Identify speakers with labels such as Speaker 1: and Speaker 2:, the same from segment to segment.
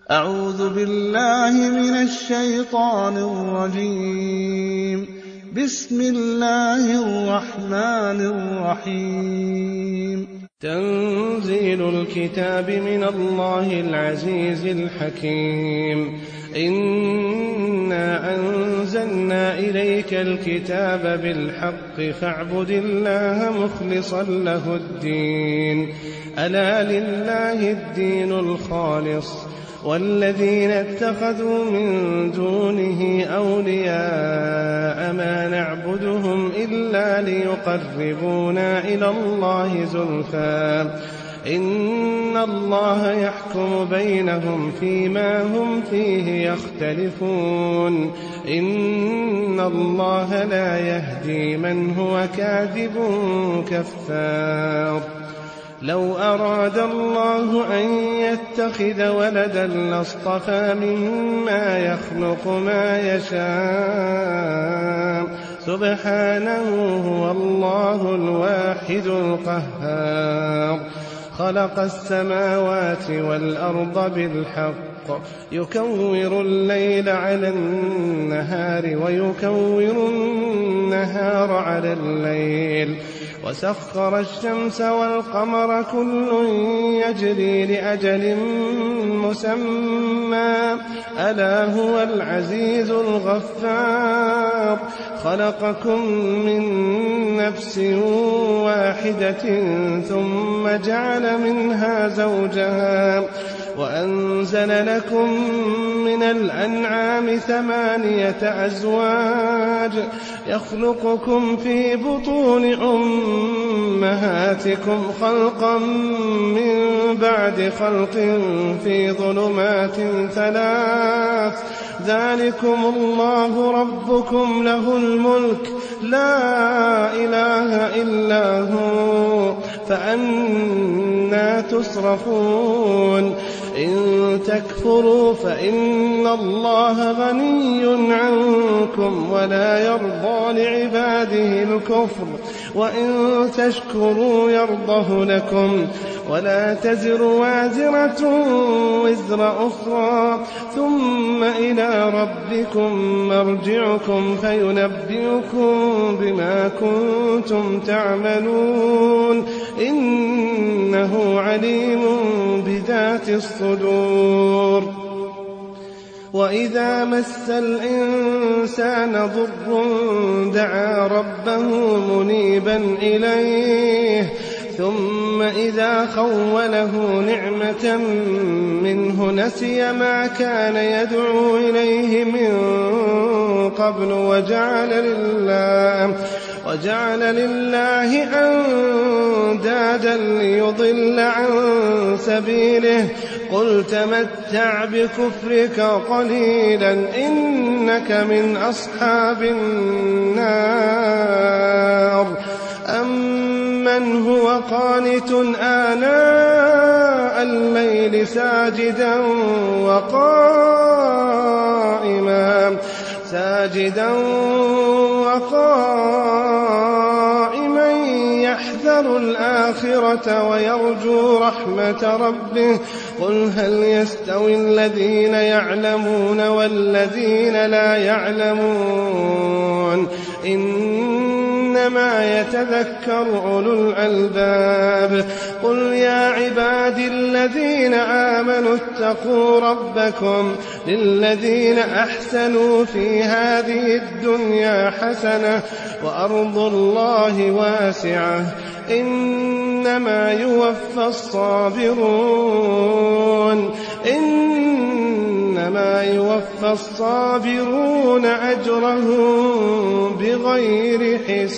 Speaker 1: أعوذ بالله من الشيطان الرجيم. بسم الله الرحمن الرحيم.
Speaker 2: تنزيل الكتاب من الله العزيز الحكيم. إنا أنزلنا إليك الكتاب بالحق فاعبد الله مخلصا له الدين. ألا لله الدين الخالص والذين اتخذوا من دونه أولياء ما نعبدهم إلا ليقربونا إلى الله زلفى إن الله يحكم بينهم فيما هم فيه يختلفون. إن الله لا يهدي من هو كاذب كفار. لو أراد الله أن يتخذ ولدا لاصطفى مما يخلق ما يشاء سبحانه هو الله الواحد القهار. خلق السماوات والأرض بالحق يكور الليل على النهار ويكور النهار على الليل وسخر الشمس والقمر كل يجري لأجل مسمى ألا هو العزيز الغفار. خلقكم من نفس واحدة ثم جعل منها زوجها وأنزل لكم من الأنعام 8 أزواج يخلقكم في بطون أمهاتكم خلقا من بعد خلق في ظلمات 3 ذلكم الله ربكم له الملك لا إله إلا هو فأنى تصرفون. إن تكفروا فإن الله غني عنكم ولا يرضى لعباده الكفر وإن تشكروا يرضه لكم ولا تزر وازرة وزر أخرى ثم إلى ربكم مرجعكم فينبئكم بما كنتم تعملون إنه عليم بذات الصدور. وإذا مس الإنسان ضر دعا ربه منيبا إليه ثم إذا خوله نعمة منه نسي ما كان يدعو إليه من قبل وجعل لله أندادا ليضل عن سبيله قل تمتع بكفرك قليلا إنك من أصحاب النار. أمن هو قانت آناء الليل ساجدا وقائما يحذر الآخرة ويرجو رحمة ربه قل هل يستوي الذين يعلمون والذين لا يعلمون إنما يتذكر أولو الألباب. قل يا عبادي الذين آمنوا اتقوا ربكم للذين أحسنوا في هذه الدنيا حسنة وأرض الله واسعة إنما يوفى الصابرون أجرهم بغير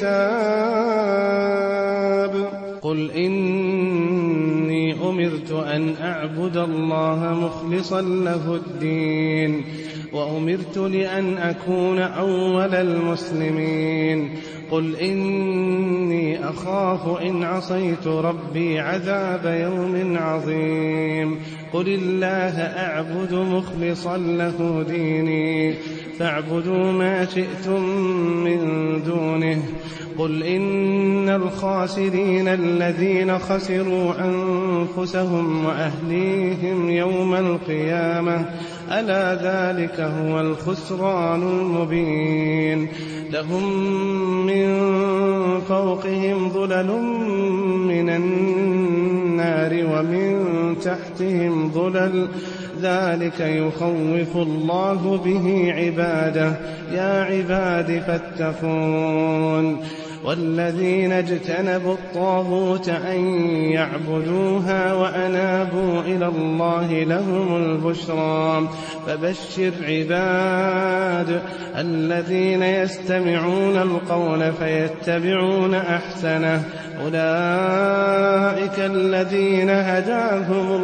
Speaker 2: حساب. قل إني أمرت أن أعبد الله مخلصا له الدين وأمرت لأن أكون أول المسلمين. قل إني أخاف إن عصيت ربي عذاب يوم عظيم. قل الله أعبد مخلصا له ديني فاعبدوا ما شئتم من دونه. قل إن الخاسرين الذين خسروا أنفسهم وأهليهم يوم القيامة ألا ذلك هو الخسران المبين. لهم من فوقهم ظلل من النار ومن تحتهم ظلل ذلك يخوف الله به عباده يا عباد فاتقون. والذين اجتنبوا الطاغوت أن يعبدوها وأنابوا إلى الله لهم البشرى. فبشر عباد الذين يستمعون القول فيتبعون أحسنه أولئك الذين هداهم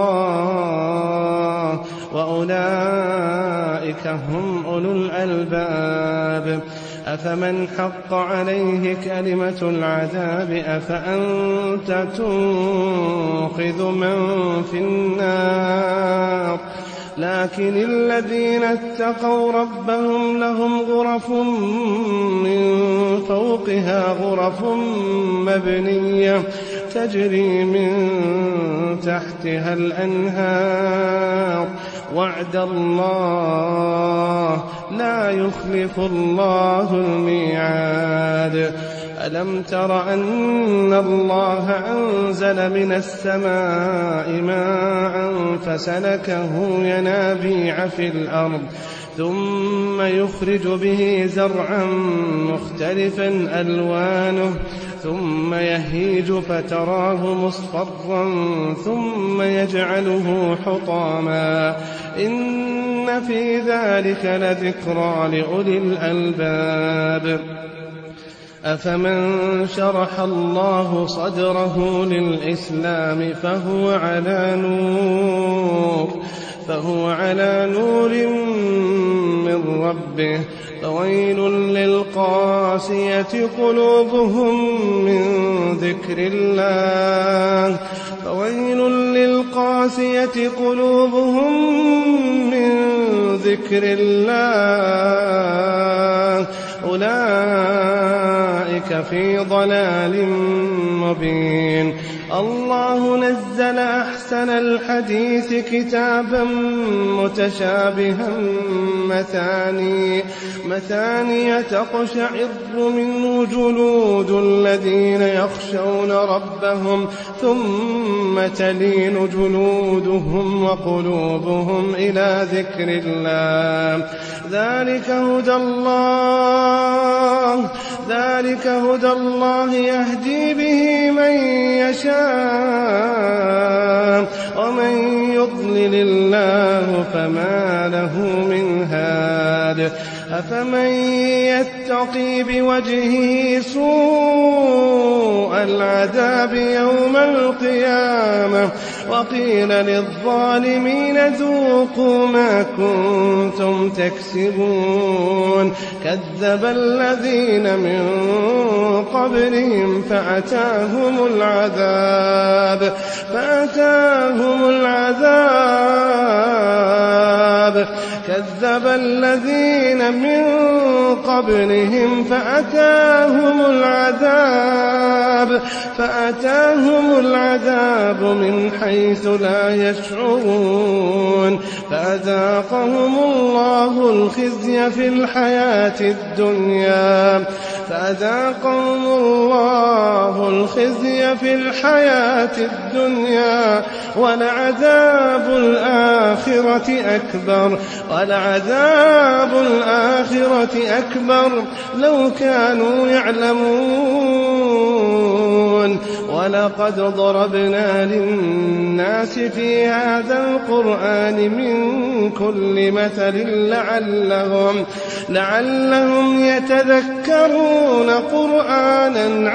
Speaker 2: الله وأولئك هم أولو الألباب. أفمن حق عليه كلمة العذاب أفأنت تنقذ من في النار. لكن الذين اتقوا ربهم لهم غرف من فوقها غرف مبنية تجري من تحتها الأنهار وعد الله لا يخلف الله الميعاد. ألم تر أن الله أنزل من السماء ماء فسلكه ينابيع في الأرض ثم يخرج به زرعا مختلفا ألوانه ثم يهيج فتراه مصفرا ثم يجعله حطاما إن في ذلك لذكرى لأولي الألباب. أفمن شرح الله صدره للإسلام فهو على نور من ربه فويل للقاسية قلوبهم من ذكر الله أولئك في ضلال مبين. الله نزل أحسن الحديث كتابا متشابها مثاني تقشعر منه جلود الذين يخشون ربهم ثم تلين جلودهم وقلوبهم إلى ذكر الله ذلك هدى الله يهدي به من يشاء ومن يضلل الله فما له من هاد. أفمن يتقي بوجهه سوء العذاب يوم القيامة وقيل للظالمين ذوقوا ما كنتم تكسبون. كذب الذين من قبلهم فأتاهم العذاب كذب الذين من قبلهم فأتاهم العذاب من حيث لا يشعرون فأذاقهم الله الخزي في الحياة الدنيا ولعذاب الآخرة أكبر لو كانوا يعلمون. ولقد ضربنا للناس في هذا القرآن من كل مثل لعلهم يتذكرون قرآنا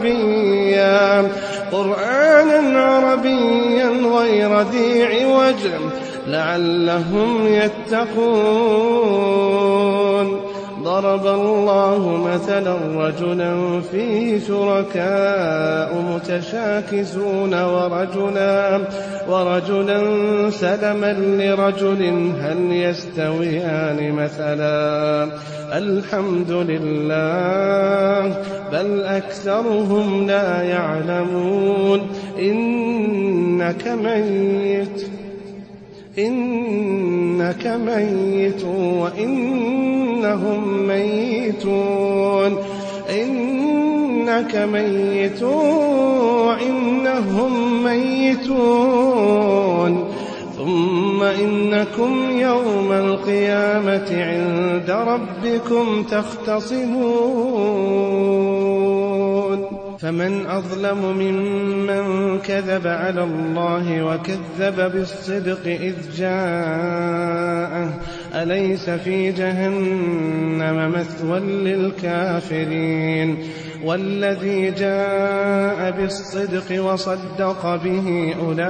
Speaker 2: عربيا غير ذي عوج لعلهم يتقون. ضرب الله مثلا رجلا فيه شركاء متشاكسون ورجلا سلما لرجل هل يستويان مثلا الحمد لله بل أكثرهم لا يعلمون إنك ميت وإنهم ميتون إنك ميت وإنهم ميتون ثم إنكم يوم القيامة عند ربكم تختصمون فمن أظلم ممن كذب على الله وكذب بالصدق إذ جاءه أليس في جهنم مثوى للكافرين والذي جاء بالصدق وصدق به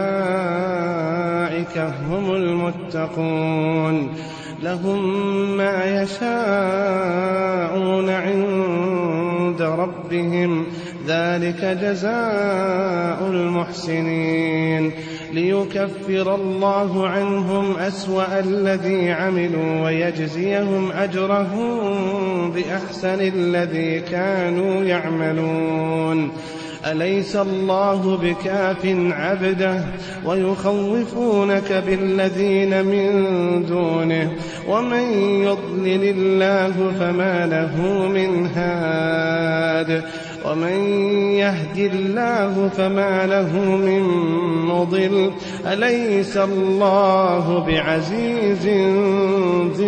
Speaker 2: أولئك هم المتقون لهم ما يشاءون عند ربهم ذلك جزاء المحسنين ليكفر الله عنهم أسوأ الذي عملوا ويجزيهم أجرهم بأحسن الذي كانوا يعملون أليس الله بكاف عبده ويخوفونك بالذين من دونه ومن يضلل الله فما له من هاد ومن يهد الله فما له من مضل أليس الله بعزيز ذي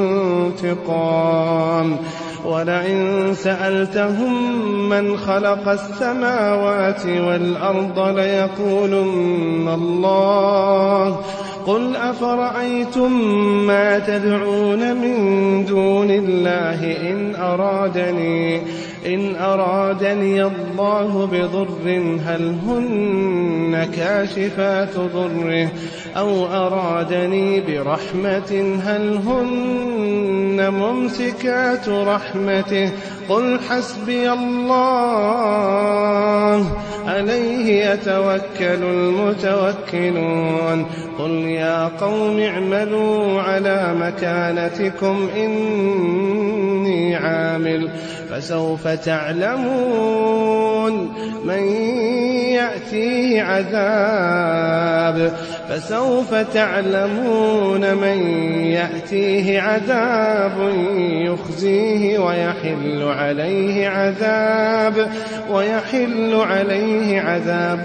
Speaker 2: انتقام ولئن سألتهم من خلق السماوات والأرض ليقولن الله قل أفرأيتم ما تدعون من دون الله إن أرادني الله بضر هل هن كاشفات ضره أو أرادني برحمة هل هن ممسكات رحمته قل حسبي الله عليه يتوكل المتوكلون قل يا قوم اعملوا على مكانتكم إني عامل فسوف تعلمون من يأتيه عذاب يخزيه ويحل عليه عذاب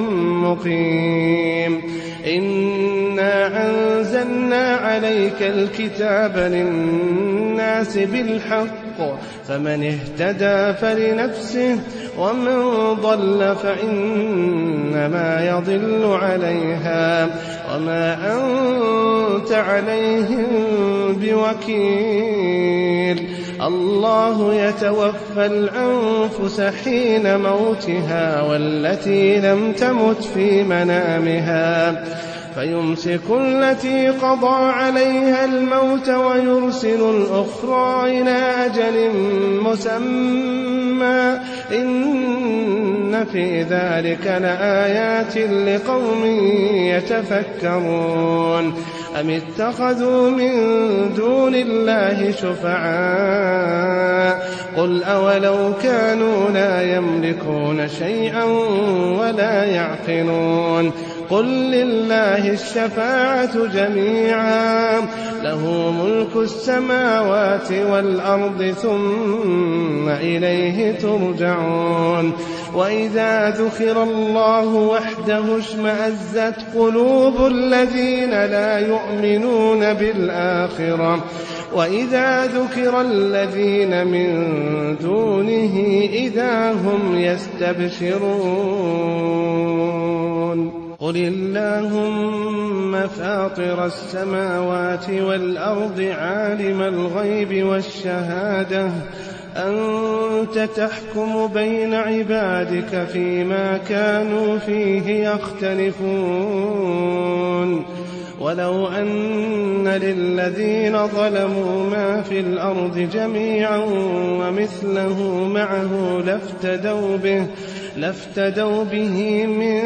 Speaker 2: مقيم إنا أنزلنا عليك الكتاب للناس بالحق فمن اهتدى فلنفسه ومن ضل فإنما يضل عليها وما أنت عليهم بوكيل الله يتوفى الأنفس حين موتها والتي لم تمت في منامها فيمسك التي قضى عليها الموت ويرسل الأخرى إلى أجل مسمى إن في ذلك لآيات لقوم يتفكرون أم اتخذوا من دون الله شفعاء قل أولو كانوا لا يملكون شيئا ولا يعقلون قل لله الشفاعة جميعا له ملك السماوات والأرض ثم إليه ترجعون وإذا ذكر الله وحده اشمأزت قلوب الذين لا يؤمنون بالآخرة وإذا ذكر الذين من دونه إذا هم يستبشرون قل اللهم فاطر السماوات والأرض عالم الغيب والشهادة أنت تحكم بين عبادك فيما كانوا فيه يختلفون ولو أن للذين ظلموا ما في الأرض جميعا ومثله معه لافتدوا به من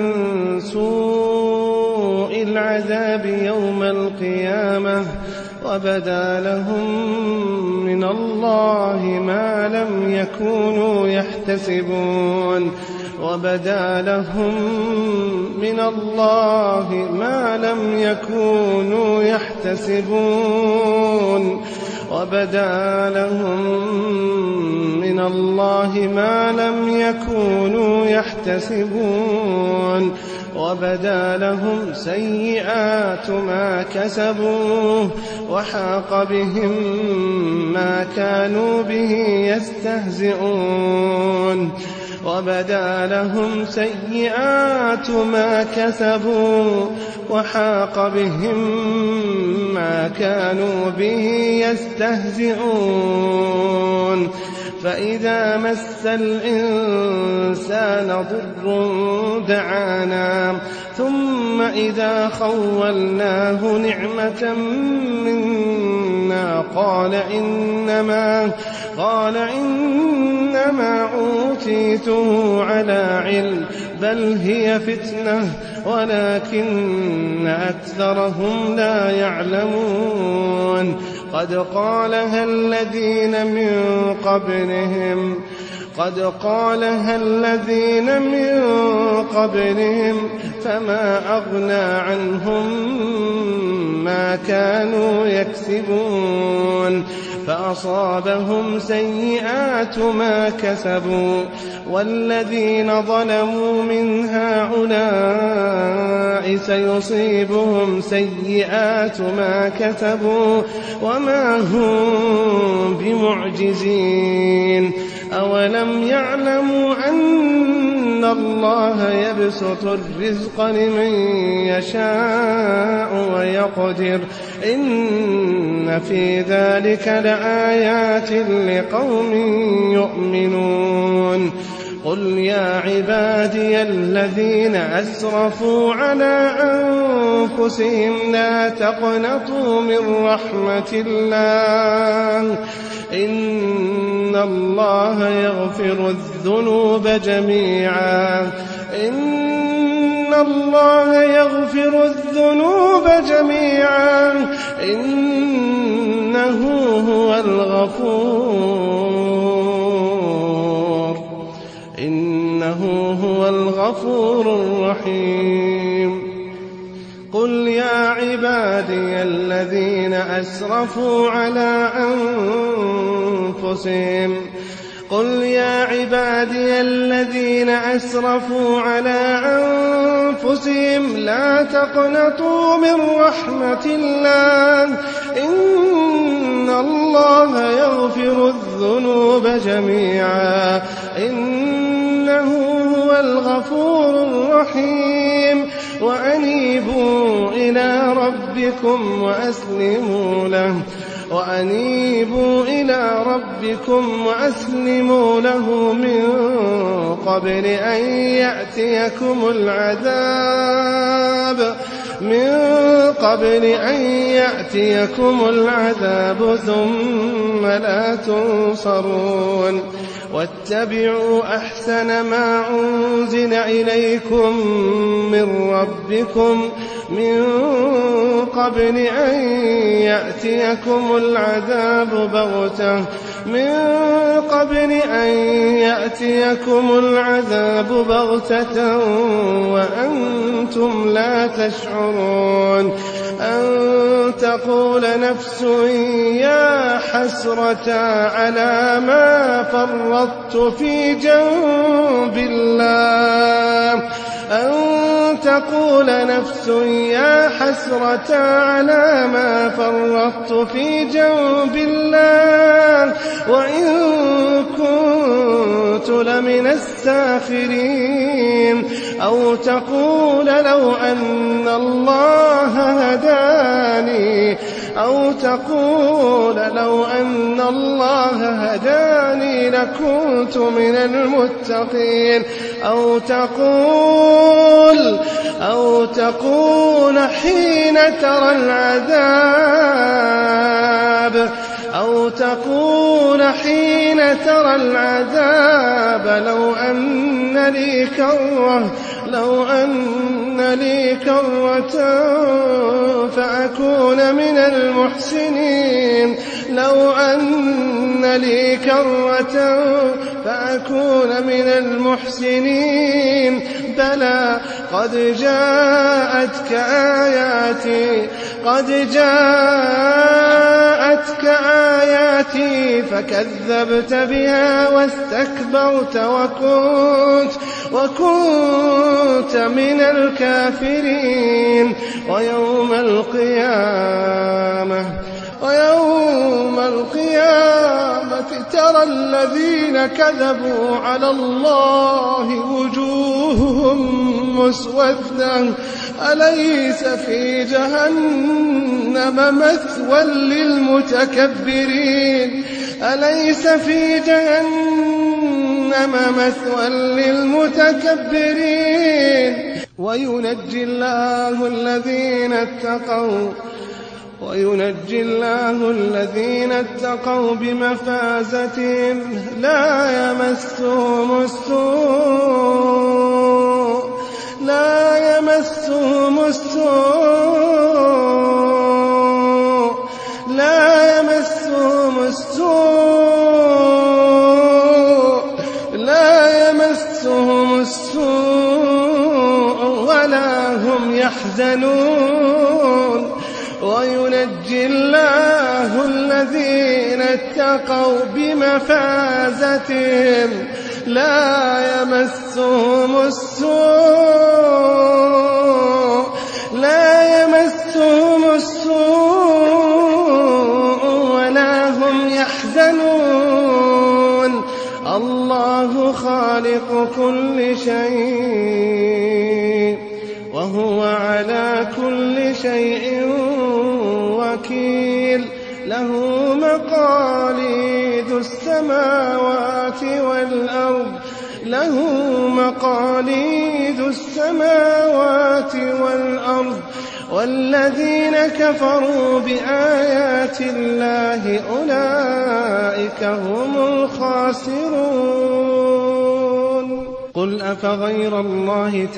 Speaker 2: سوء العذاب يوم القيامة وبدا لهم من الله ما لم يكونوا يحتسبون وبدا لهم من الله ما لم يكونوا يحتسبون وبدا لهم من الله ما لم يكونوا يحتسبون وبدا لهم سيئات ما كسبوا وحاق بهم ما كانوا به يستهزئون وبدا لهم سيئات ما كسبوا وحاق بهم ما كانوا به يستهزئون فإذا مس الإنسان ضر دعانا ثم إذا خولناه نعمة منا قال إنما أوتيته على علم بل هي فتنة ولكن أكثرهم لا يعلمون قد قالها الذين من قبلهم فما أغنى عنهم ما كانوا يكسبون فأصابهم سيئات ما كسبوا والذين ظلموا من هؤلاء سيصيبهم سيئات ما كسبوا وما هم بمعجزين أولم يعلموا أن الله يبسط الرزق لمن يشاء ويقدر إن في ذلك لآيات لقوم يؤمنون قل يا عبادي الذين أسرفوا على أنفسهم لا تقنطوا من رحمة الله إن الله يغفر الذنوب جميعا إنه هو الغفور الرحيم قل يا عبادي الذين أسرفوا على أنفسهم لا تقنطوا من رحمة الله إن الله يغفر الذنوب جميعا إنه هو الغفور الرحيم وأنيبوا إلى ربكم وأسلموا له من قبل أن يأتيكم العذاب ثم لا تنصرون واتبعوا أحسن ما أنزل إليكم من ربكم من قبل أن يأتيكم العذاب بغتة وأنتم لا تشعرون أن تقول نفس يا حسرة على ما فرطت في جنب الله وإن كنت لمن الساخرين أو تقول لو أن الله هداني لكنت من المتقين أو تقول حين ترى العذاب لو أن لي كرة فأكون من المحسنين بلى قد جاءتك آياتي فكذبت بها واستكبرت وكنت من الكافرين ويوم القيامة ترى الذين كذبوا على الله وجوههم مسودة أليس في جهنم مثوى للمتكبرين وينجي الله الذين اتقوا بمفازتهم لا يمسهم السوء ولا هم يحزنون وينجي الله الذين اتقوا بمفازتهم لا يمسهم السوء ولا هم يحزنون الله خالق كل شيء وهو على كل شيء وكيل له مقاليد السماوات والأرض والذين كفروا بآيات الله أولئك هم الخاسرون قل أفغير الله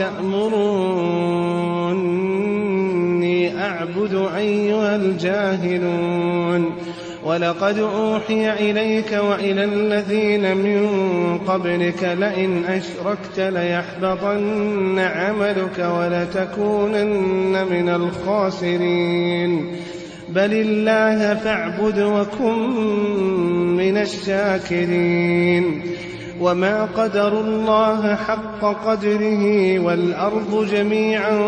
Speaker 2: تأمروني أعبد أيها الجاهلون ولقد أوحي إليك وإلى الذين من قبلك لئن أشركت ليحبطن عملك ولتكونن من الخاسرين بل الله فاعبد وكن من الشاكرين وما قدروا الله حق قدره والأرض جميعا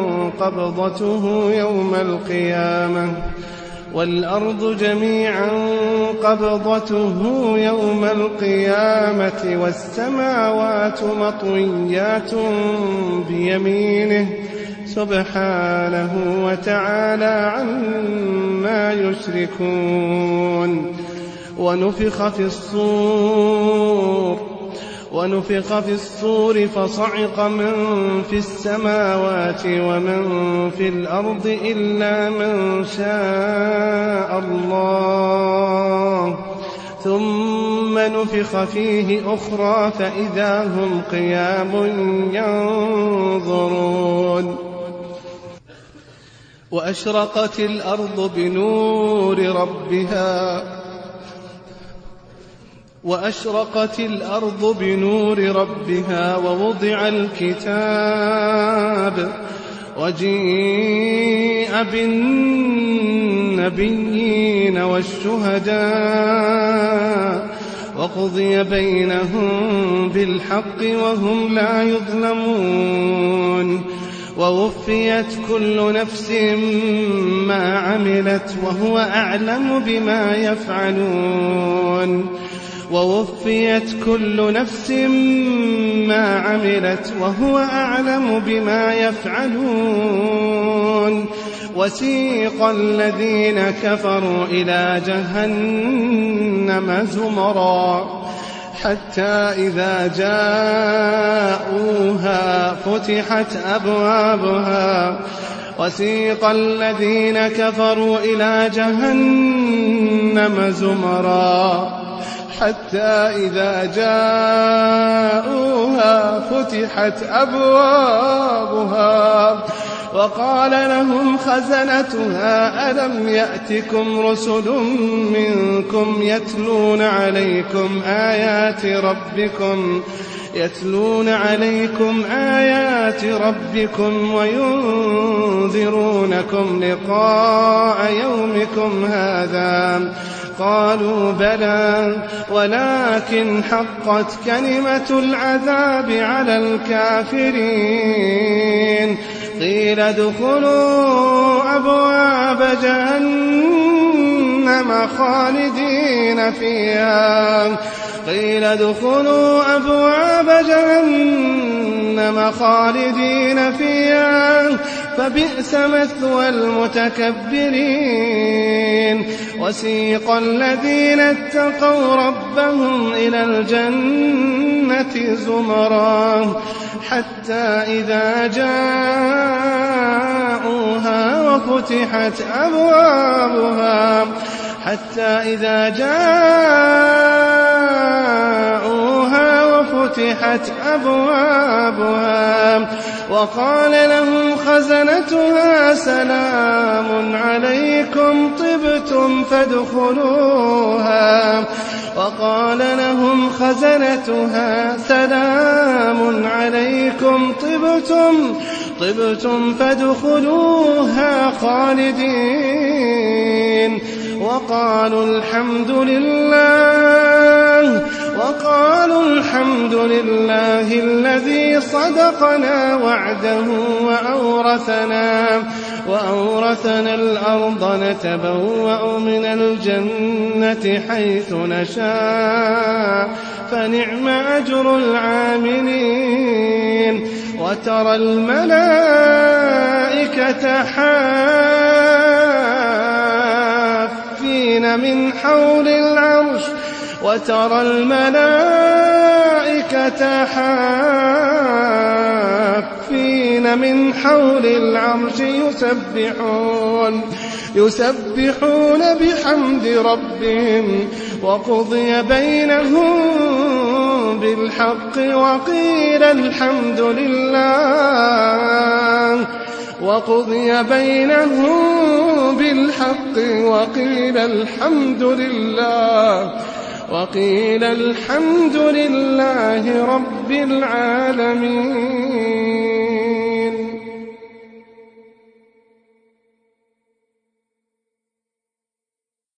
Speaker 2: قبضته يوم القيامة والسماوات مطويات بيمينه سبحانه وتعالى عما يشركون ونفخ في الصور فصعق من في السماوات ومن في الأرض إلا من شاء الله ثم نفخ فيه أخرى فإذا هم قيام ينظرون وأشرقت الأرض بنور ربها ووضع الكتاب وجيء بالنبيين والشهداء وقضي بينهم بالحق وهم لا يظلمون ووفيت كل نفس ما عملت وهو أعلم بما يفعلون وسيق الذين كفروا إلى جهنم زمرا حتى إذا جاءوها فتحت أبوابها وسيق الذين كفروا إلى جهنم زمرا حتى إذا جاءوها فتحت أبوابها وقال لهم خزنتها ألم يأتكم رسل منكم يتلون عليكم آيات ربكم وينذرونكم لقاء يومكم هذا قالوا بلى ولكن حقت كلمة العذاب على الكافرين قيل ادخلوا أبواب جهنم خالدين فيها فبئس مثوى المتكبرين وسيق الذين اتقوا ربهم إلى الجنة زمرا حتى إذا جاءوها وفتحت أبوابها وقال لهم خزنتها سلام عليكم طبتم فادخلوها خالدين وقالوا الحمد لله الذي صدقنا وعده وأورثنا الأرض نتبوأ من الجنة حيث نشاء فنعم أجر العاملين وترى الملائكة حافين من حول العرش يسبحون بحمد ربهم وقضي بينهم بالحق وقيل الحمد لله رب العالمين.